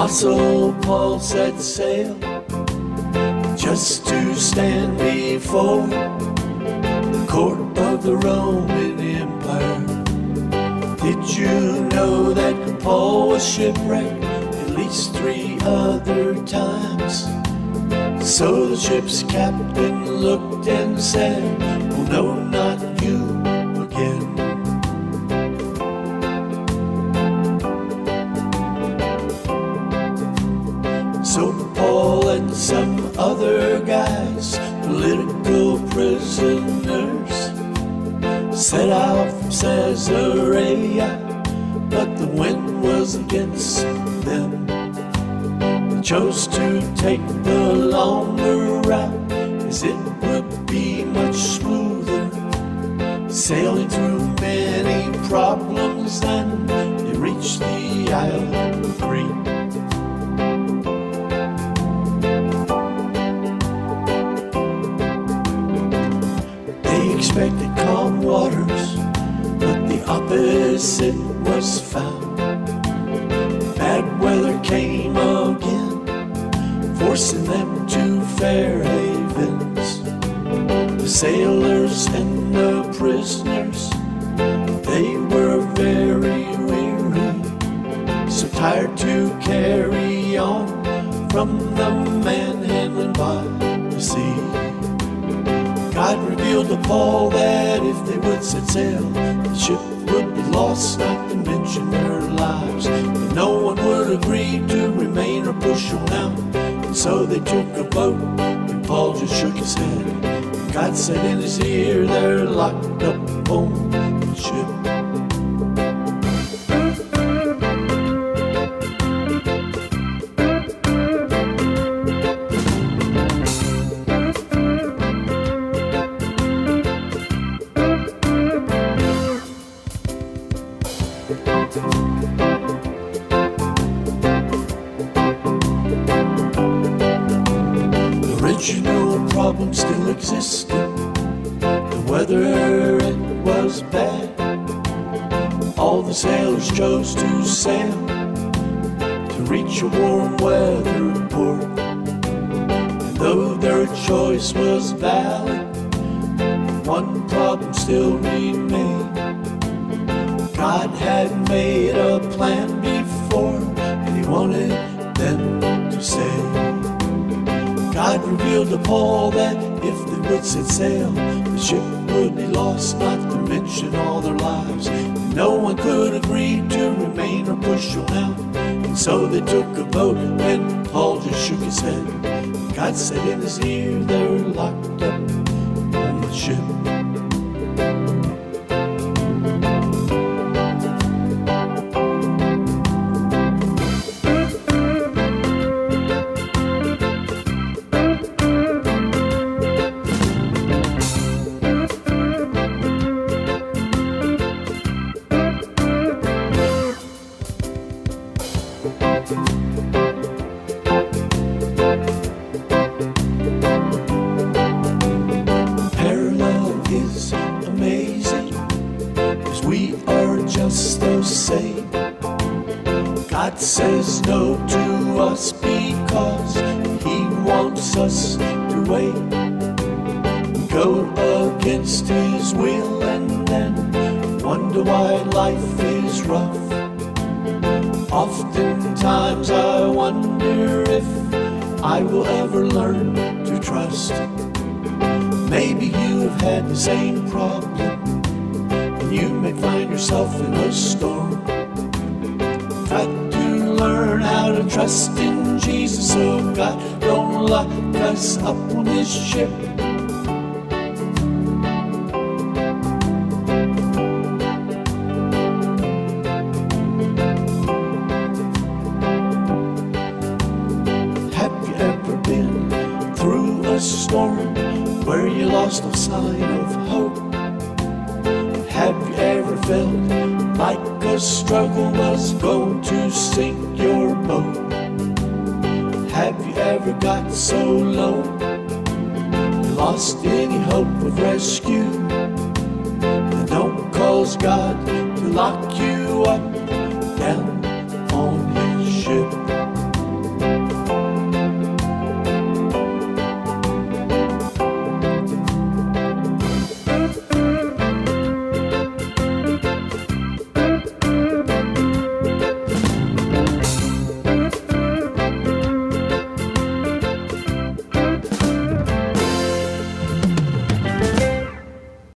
Apostle Paul set sail just to stand before the court of the Roman Empire. Did you know that Paul was shipwrecked at least 3 other times? So the ship's captain looked and said, "Oh no, not you again." So Paul and some other guys, political prisoners, set out from Caesarea, but the wind was against them. They chose to take the longer route, as it would be much smoother. Sailing through many problems, then they reached the Isle of Crete. Expected calm waters, but the opposite was found. Bad weather came again, forcing them to fair havens. The sailors and the prisoners, they were very weary, so tired to carry on from the manhandling by the sea. God revealed to Paul that if they would set sail, the ship would be lost, not to mention their lives. But no one would agree to remain or push on out. And so they took a boat, and Paul just shook his head. God said in his ear, "They're locked up on the ship." Original problem still existed. The weather, it was bad. All the sailors chose to sail to reach a warm weather port. And though their choice was valid, one problem still remained. God had made a plan before, and he wanted them to stay. God revealed to Paul that if they would set sail, the ship would be lost, not to mention all their lives. No one could agree to remain or push on out. And so they took a boat, and Paul just shook his head. God said in his ear, "They're locked up on the ship." Parallel is amazing, 'cause we are just the same. God says no to us because he wants us to wait. Go against his will and then wonder why life is rough. Oftentimes I wonder if I will ever learn to trust. Maybe you have had the same problem, and you may find yourself in a storm. Try to learn how to trust in Jesus, so God don't lock us up on his ship. Have you ever been through a storm where you lost all sign of hope? Have you ever felt like a struggle was going to sink your boat? Have you ever got so low you lost any hope of rescue? Then don't cause God to lock you up down on his ship.